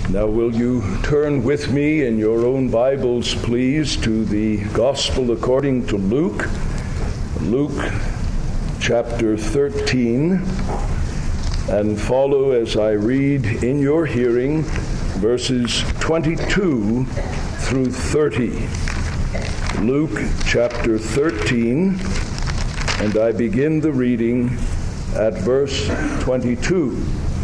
Now will you turn with me in your own Bibles, please, to the Gospel according to Luke. Luke chapter 13, and follow as I read in your hearing verses 22 through 30. Luke chapter 13, and I begin the reading at verse 22.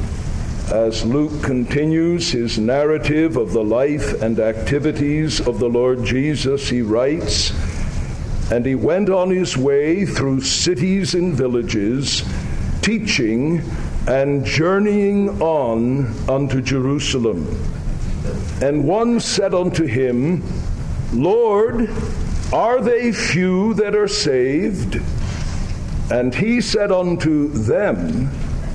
As Luke continues his narrative of the life and activities of the Lord Jesus, he writes, "And he went on his way through cities and villages, teaching and journeying on unto Jerusalem. And one said unto him, Lord, are they few that are saved? And he said unto them,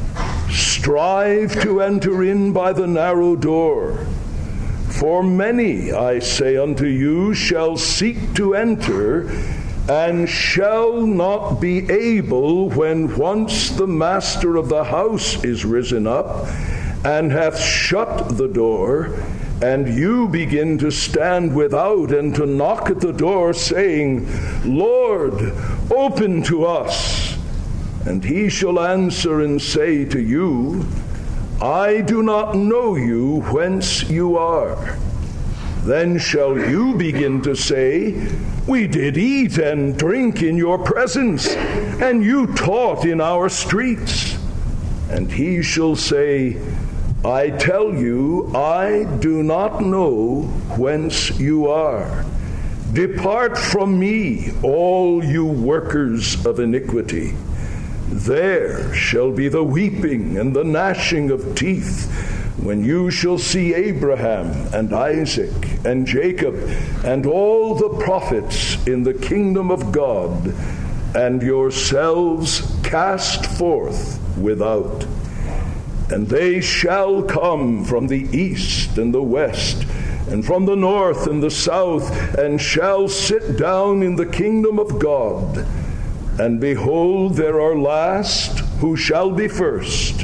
Strive to enter in by the narrow door. For many, I say unto you, shall seek to enter, and shall not be able when once the master of the house is risen up, and hath shut the door, and you begin to stand without and to knock at the door, saying, Lord, open to us. And he shall answer and say to you, I do not know you whence you are. Then shall you begin to say, We did eat and drink in your presence, and you taught in our streets. And he shall say, I tell you, I do not know whence you are. Depart from me, all you workers of iniquity. There shall be the weeping and the gnashing of teeth, when you shall see Abraham and Isaac and Jacob and all the prophets in the kingdom of God, and yourselves cast forth without. And they shall come from the east and the west, and from the north and the south, and shall sit down in the kingdom of God. And behold, there are last who shall be first,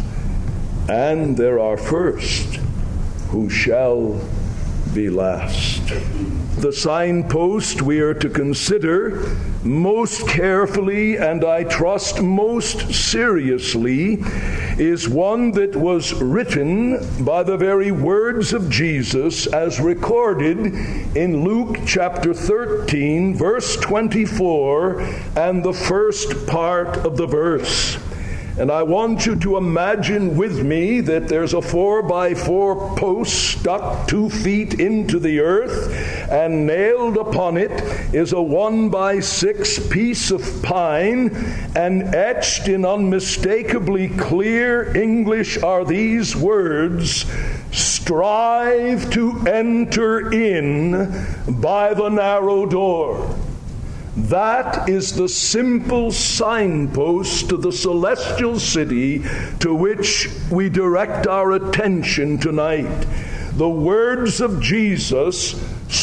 and there are first who shall be last." The signpost we are to consider most carefully, and I trust most seriously, is one that was written by the very words of Jesus as recorded in Luke chapter 13, verse 24, and the first part of the verse. And I want you to imagine with me that there's a 4x4 post stuck 2 feet into the earth, and nailed upon it is a 1x6 piece of pine, and etched in unmistakably clear English are these words, "Strive to enter in by the narrow door." That is the simple signpost to the celestial city to which we direct our attention tonight. The words of Jesus,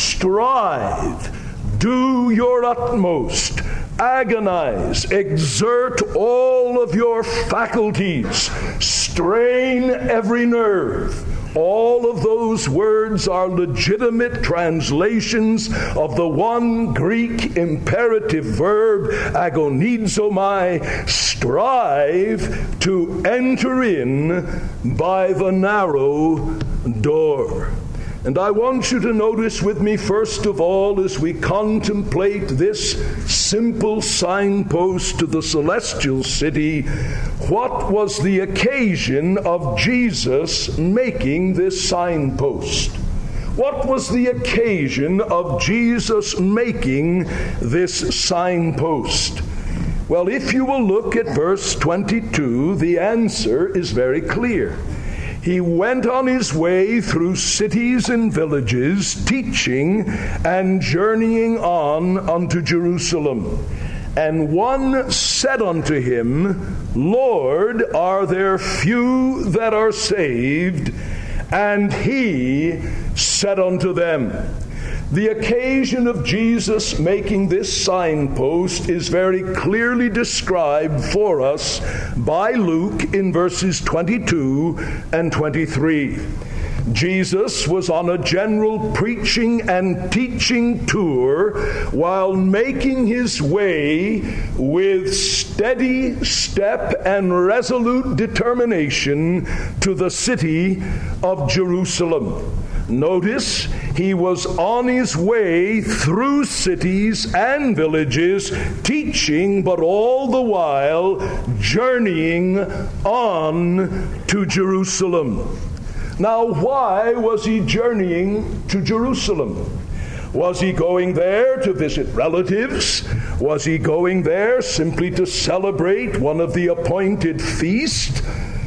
strive, do your utmost, agonize, exert all of your faculties, strain every nerve. All of those words are legitimate translations of the one Greek imperative verb, agonizomai, strive to enter in by the narrow door. And I want you to notice with me, first of all, as we contemplate this simple signpost to the celestial city, what was the occasion of Jesus making this signpost? What was the occasion of Jesus making this signpost? Well, if you will look at verse 22, the answer is very clear. He went on his way through cities and villages, teaching and journeying on unto Jerusalem. And one said unto him, Lord, are there few that are saved? And he said unto them, The occasion of Jesus making this signpost is very clearly described for us by Luke in verses 22 and 23. Jesus was on a general preaching and teaching tour while making his way with steady step and resolute determination to the city of Jerusalem. Notice, he was on his way through cities and villages, teaching, but all the while journeying on to Jerusalem. Now, why was he journeying to Jerusalem? Was he going there to visit relatives? Was he going there simply to celebrate one of the appointed feasts?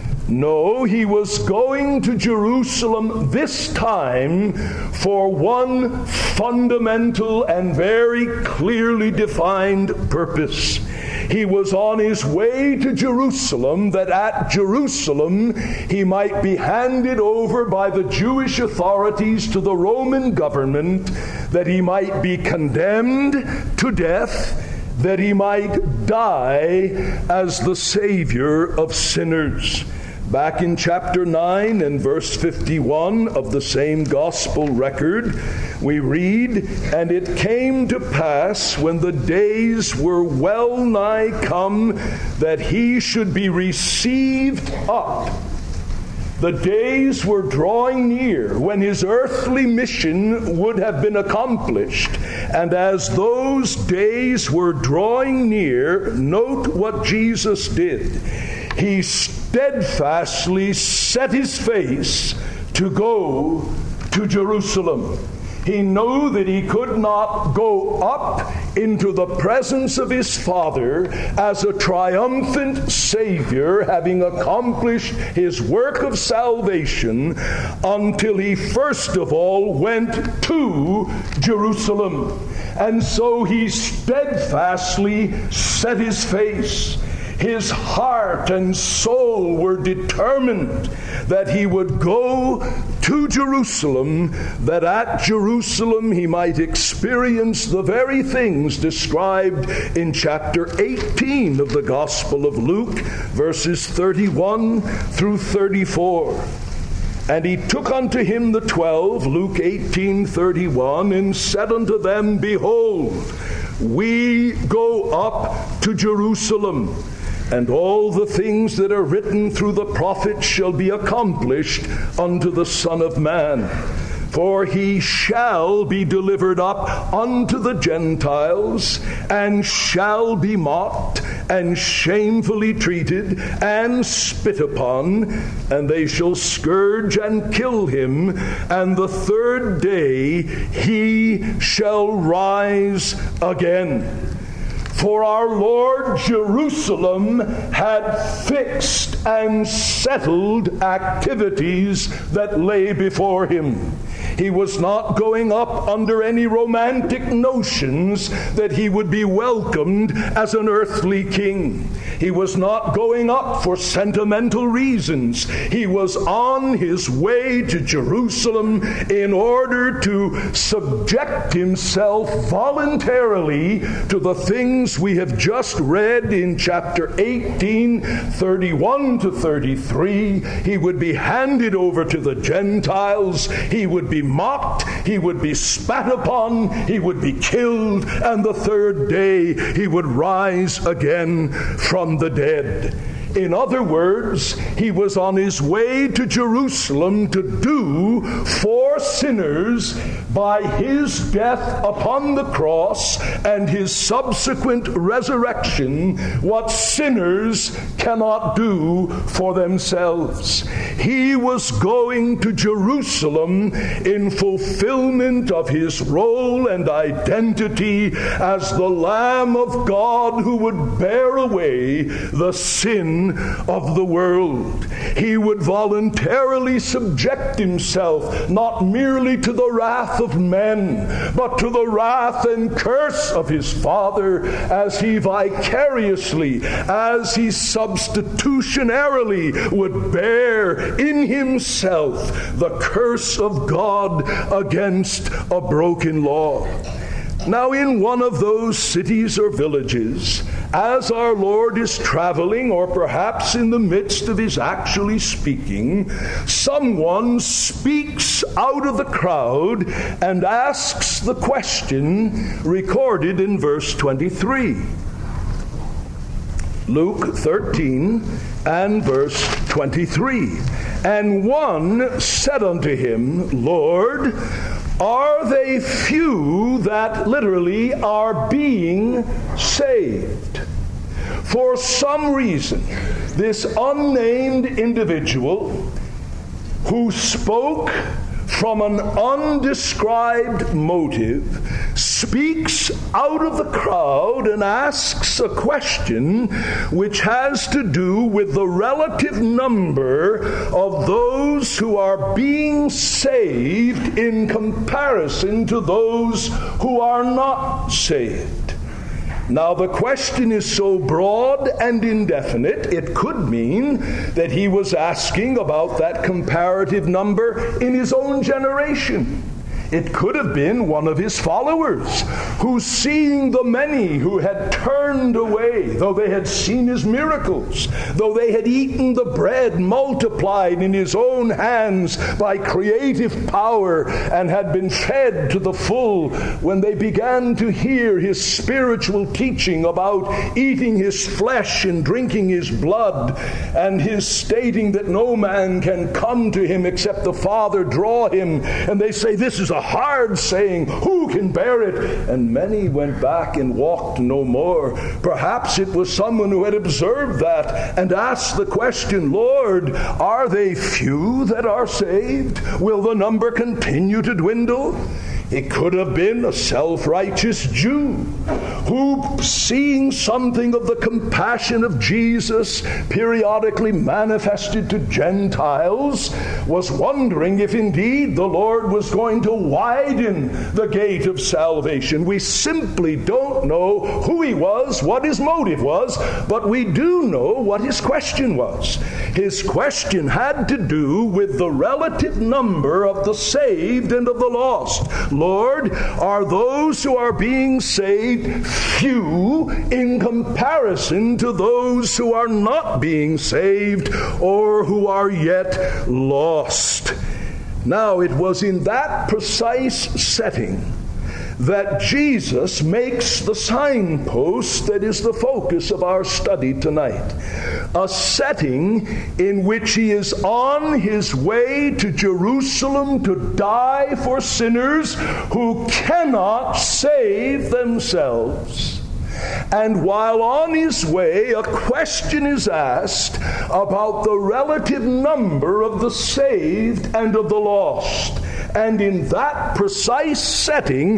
No, he was going to Jerusalem this time for one fundamental and very clearly defined purpose. He was on his way to Jerusalem, that at Jerusalem he might be handed over by the Jewish authorities to the Roman government, that he might be condemned to death, that he might die as the Savior of sinners. Back in chapter 9 and verse 51 of the same gospel record, we read, "And it came to pass, when the days were well nigh come, that he should be received up." The days were drawing near when his earthly mission would have been accomplished. And as those days were drawing near, note what Jesus did. He steadfastly set his face to go to Jerusalem. He knew that he could not go up into the presence of his Father as a triumphant Savior, having accomplished his work of salvation, until he first of all went to Jerusalem. And so he steadfastly set his face. His heart and soul were determined that he would go to Jerusalem, that at Jerusalem he might experience the very things described in chapter 18 of the Gospel of Luke, verses 31 through 34. And he took unto him the 12, Luke 18:31, and said unto them, Behold, we go up to Jerusalem, and all the things that are written through the prophets shall be accomplished unto the Son of Man. For he shall be delivered up unto the Gentiles, and shall be mocked, and shamefully treated, and spit upon, and they shall scourge and kill him, and the third day he shall rise again. For our Lord Jerusalem had fixed and settled activities that lay before him. He was not going up under any romantic notions that he would be welcomed as an earthly king. He was not going up for sentimental reasons. He was on his way to Jerusalem in order to subject himself voluntarily to the things we have just read in chapter 18, 31 to 33. He would be handed over to the Gentiles. He would be mocked, he would be spat upon, he would be killed, and the third day he would rise again from the dead. In other words, he was on his way to Jerusalem to do for sinners, by his death upon the cross and his subsequent resurrection, what sinners cannot do for themselves. He was going to Jerusalem in fulfillment of his role and identity as the Lamb of God who would bear away the sin of the world. He would voluntarily subject himself not merely to the wrath of men, but to the wrath and curse of his Father, as he vicariously, as he substitutionarily would bear in himself the curse of God against a broken law. Now, in one of those cities or villages, as our Lord is traveling, or perhaps in the midst of his actually speaking, someone speaks out of the crowd and asks the question recorded in verse 23. Luke 13 and verse 23. And one said unto him, Lord, are they few that literally are being saved? For some reason, this unnamed individual who spoke from an undescribed motive speaks out of the crowd and asks a question which has to do with the relative number of those who are being saved in comparison to those who are not saved. Now, the question is so broad and indefinite, it could mean that he was asking about that comparative number in his own generation. It could have been one of his followers who, seeing the many who had turned away, though they had seen his miracles, though they had eaten the bread multiplied in his own hands by creative power and had been fed to the full, when they began to hear his spiritual teaching about eating his flesh and drinking his blood, and his stating that no man can come to him except the Father draw him, and they say, this is a hard saying, who can bear it? And many went back and walked no more. Perhaps it was someone who had observed that and asked the question, Lord, are they few that are saved? Will the number continue to dwindle? It could have been a self-righteous Jew who, seeing something of the compassion of Jesus periodically manifested to Gentiles, was wondering if indeed the Lord was going to widen the gate of salvation. We simply don't know who he was, what his motive was, but we do know what his question was. His question had to do with the relative number of the saved and of the lost. Lord, are those who are being saved few in comparison to those who are not being saved or who are yet lost? Now, it was in that precise setting that Jesus makes the signpost that is the focus of our study tonight. A setting in which he is on his way to Jerusalem to die for sinners who cannot save themselves. And while on his way, a question is asked about the relative number of the saved and of the lost. And in that precise setting,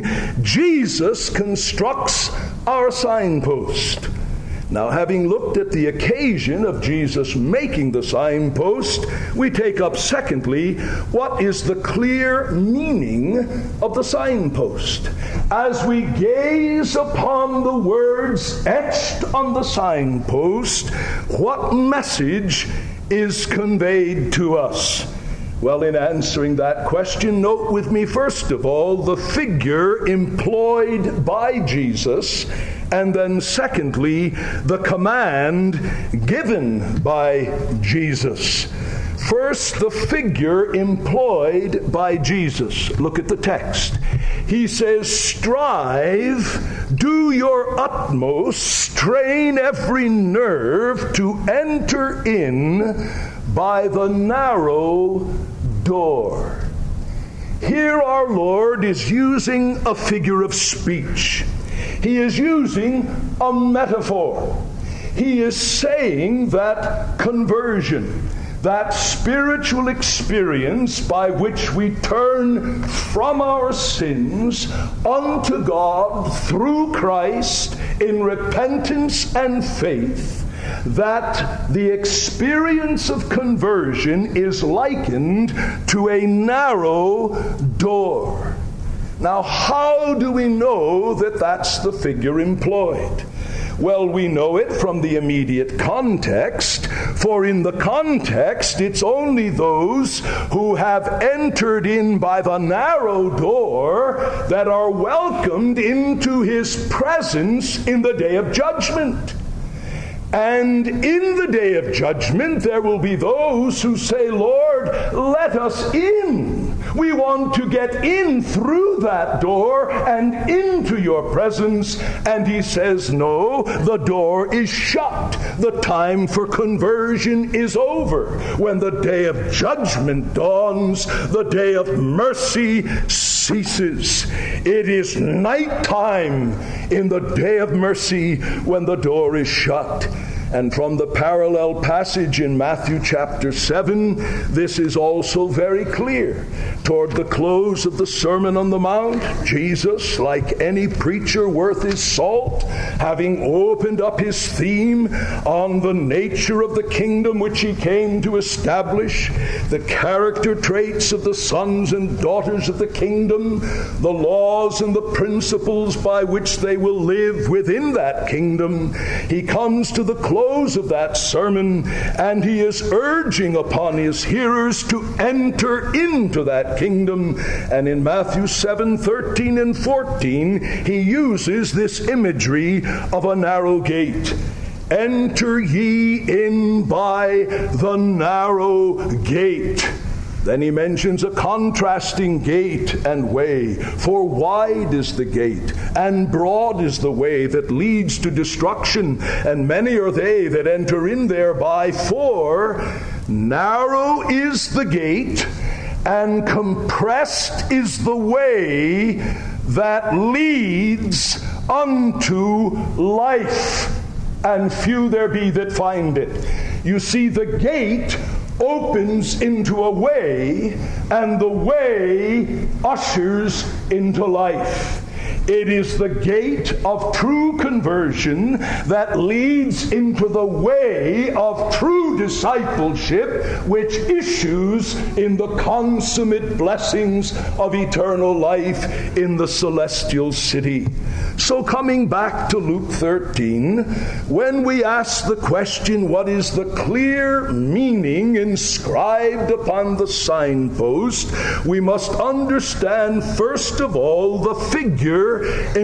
Jesus constructs our signpost. Now, having looked at the occasion of Jesus making the signpost, we take up secondly, what is the clear meaning of the signpost? As we gaze upon the words etched on the signpost, what message is conveyed to us? Well, in answering that question, note with me, first of all, the figure employed by Jesus, and then secondly, the command given by Jesus. First, the figure employed by Jesus. Look at the text. He says, strive, do your utmost, strain every nerve to enter in by the narrow door. Here our Lord is using a figure of speech. He is using a metaphor. He is saying that conversion, that spiritual experience by which we turn from our sins unto God through Christ in repentance and faith, that the experience of conversion is likened to a narrow door. Now, how do we know that that's the figure employed? Well, we know it from the immediate context, for in the context, it's only those who have entered in by the narrow door that are welcomed into his presence in the day of judgment. And in the day of judgment, there will be those who say, Lord, let us in. We want to get in through that door and into your presence. And he says, no, the door is shut. The time for conversion is over. When the day of judgment dawns, the day of mercy ceases. It is nighttime in the day of mercy when the door is shut. And from the parallel passage in Matthew chapter 7, this is also very clear. Toward the close of the Sermon on the Mount, Jesus, like any preacher worth his salt, having opened up his theme on the nature of the kingdom which he came to establish, the character traits of the sons and daughters of the kingdom, the laws and the principles by which they will live within that kingdom, he comes to the close of that sermon, and he is urging upon his hearers to enter into that kingdom. And in Matthew 7:13 and 14, he uses this imagery of a narrow gate. Enter ye in by the narrow gate. Then he mentions a contrasting gate and way. For wide is the gate, and broad is the way that leads to destruction, and many are they that enter in thereby. For narrow is the gate, and compressed is the way that leads unto life, and few there be that find it. You see, the gate opens into a way, and the way ushers into life. It is the gate of true conversion that leads into the way of true discipleship, which issues in the consummate blessings of eternal life in the celestial city. So coming back to Luke 13, when we ask the question, what is the clear meaning inscribed upon the signpost, we must understand first of all the figure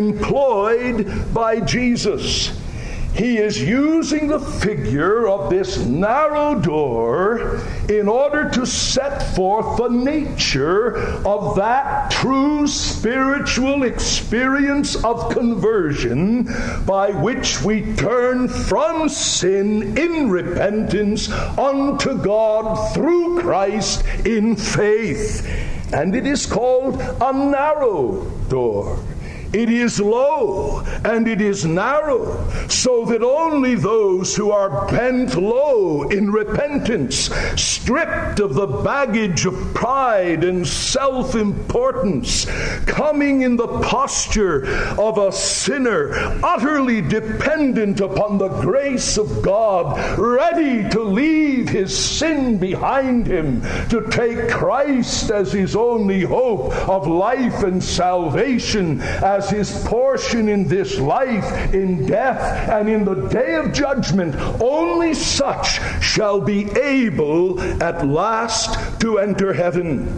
employed by Jesus. He is using the figure of this narrow door in order to set forth the nature of that true spiritual experience of conversion by which we turn from sin in repentance unto God through Christ in faith. And it is called a narrow door. It is low and it is narrow, so that only those who are bent low in repentance, stripped of the baggage of pride and self-importance, coming in the posture of a sinner, utterly dependent upon the grace of God, ready to leave his sin behind him, to take Christ as his only hope of life and salvation, as his portion in this life, in death, and in the day of judgment. Only such shall be able at last to enter heaven.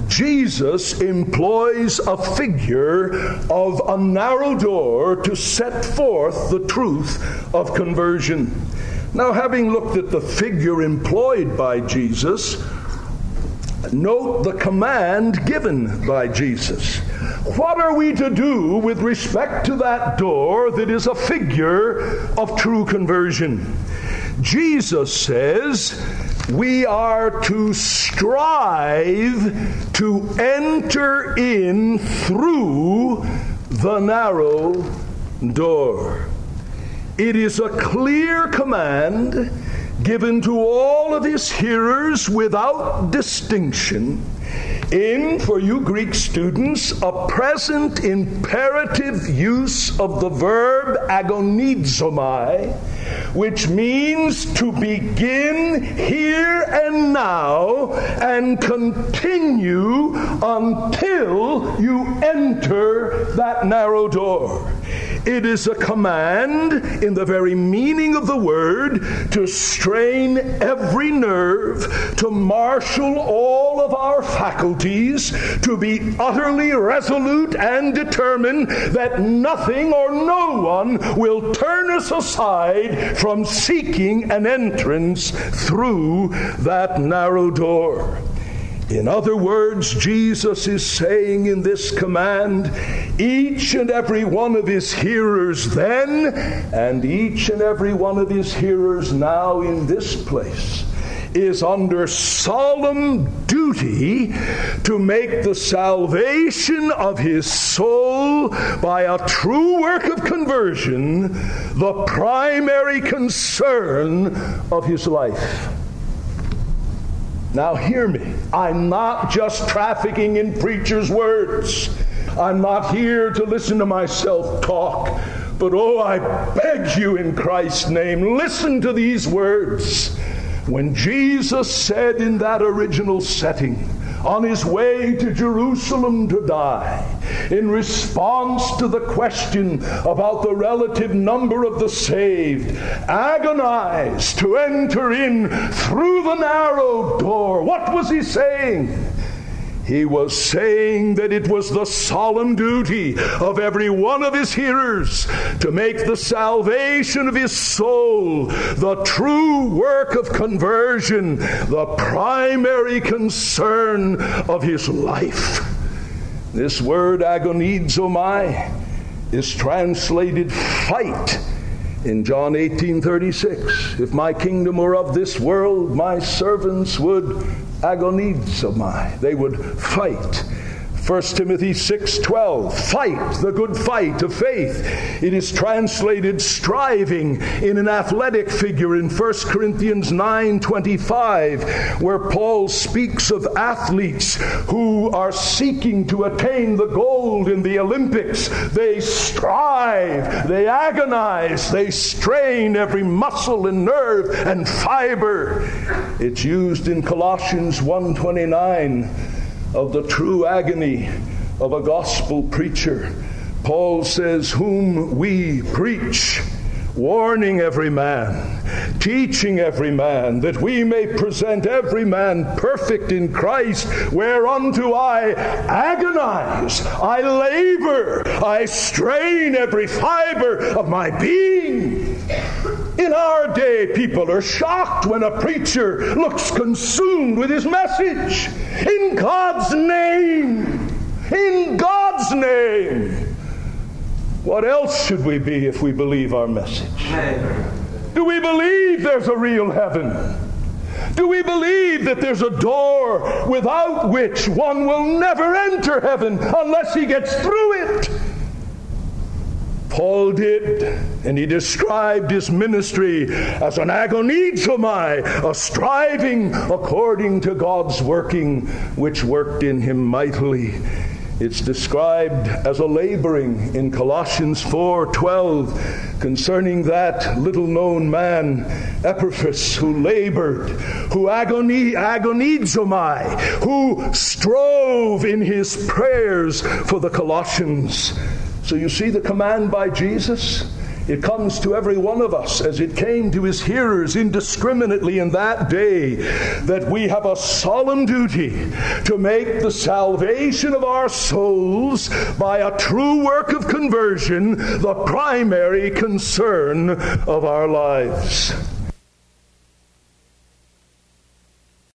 Jesus employs a figure of a narrow door to set forth the truth of conversion. Now, having looked at the figure employed by Jesus, note the command given by Jesus. What are we to do with respect to that door that is a figure of true conversion? Jesus says we are to strive to enter in through the narrow door. It is a clear command given to all of his hearers without distinction, in, for you Greek students, a present imperative use of the verb agonizomai, which means to begin here and now and continue until you enter that narrow door. It is a command, in the very meaning of the word, to strain every nerve, to marshal all of our faculties, to be utterly resolute and determined that nothing or no one will turn us aside from seeking an entrance through that narrow door. In other words, Jesus is saying in this command, each and every one of his hearers then, and each and every one of his hearers now in this place, is under solemn duty to make the salvation of his soul by a true work of conversion the primary concern of his life. Now hear me. I'm not just trafficking in preachers' words. I'm not here to listen to myself talk. But I beg you in Christ's name, listen to these words. When Jesus said in that original setting, on his way to Jerusalem to die, in response to the question about the relative number of the saved, agonize to enter in through the narrow door, what was he saying? He was saying that it was the solemn duty of every one of his hearers to make the salvation of his soul, the true work of conversion, the primary concern of his life. This word agonizomai is translated fight in John 18:36. If my kingdom were of this world, my servants would agonizomai. They would fight. 1 Timothy 6:12, fight the good fight of faith. It is translated striving in an athletic figure in 1 Corinthians 9:25, where Paul speaks of athletes who are seeking to attain the gold in the Olympics. They strive, they agonize, they strain every muscle and nerve and fiber. It's used in Colossians 1:29 of the true agony of a gospel preacher. Paul says, whom we preach, warning every man, teaching every man, that we may present every man perfect in Christ, whereunto I agonize, I labor, I strain every fiber of my being. In our day, people are shocked when a preacher looks consumed with his message. In God's name! In God's name! What else should we be if we believe our message? Do we believe there's a real heaven? Do we believe that there's a door without which one will never enter heaven unless he gets through it? Paul did, and he described his ministry as an agonizomai, a striving according to God's working, which worked in him mightily. It's described as a laboring in Colossians 4:12 concerning that little-known man, Epaphras, who labored, who agonizomai, who strove in his prayers for the Colossians. So you see the command by Jesus? It comes to every one of us as it came to his hearers indiscriminately in that day, that we have a solemn duty to make the salvation of our souls by a true work of conversion the primary concern of our lives.